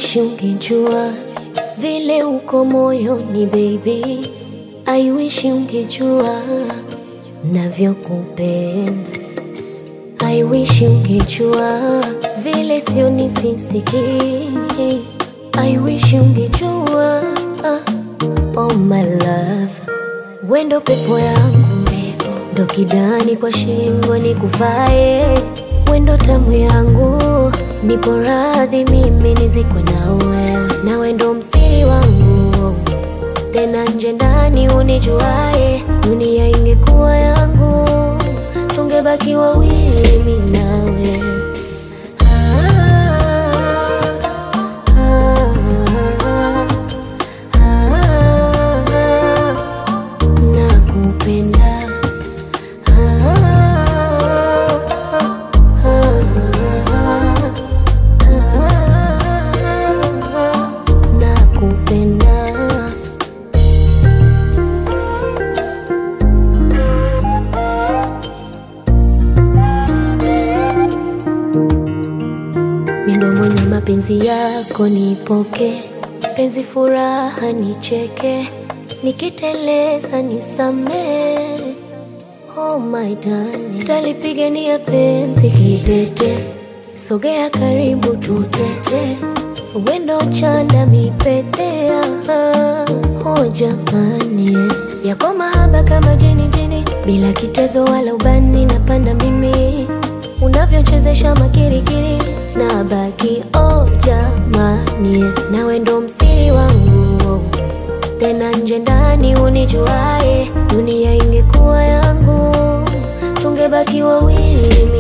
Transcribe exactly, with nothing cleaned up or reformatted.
wish ungejua vile uko moyoni baby. I wish ungejua navyokupenda. I wish ungejua vile sio nisisiki. I wish ungejua oh my love, wendo pepo yangu, ndo kidani kwa shingo nikuvae. Wendo tamu yangu, nipo radhi mimi nizikwe nawe. Na wendo msiri wangu, tena nje ndani unijuae. Dunia ingekuwa yangu, tungebaki wawili mimi nawe. Mindo mwenye mapenzi yako nipoke, penzi furaha nicheke, nikiteleza nisame. Oh my darling, talipigania penzi kidete, sogea karibu tutete. Wendo chanda mipetea, oh jamani, yako mahaba kama jini jini, bila kitezo wala ubani. Napanda mimi unavyochezesha makirikiri, na baki oh jamani. Na wendo msiri wangu, tena nje ndani unijuae. Dunia ingekuwa yangu, tungebaki wawili.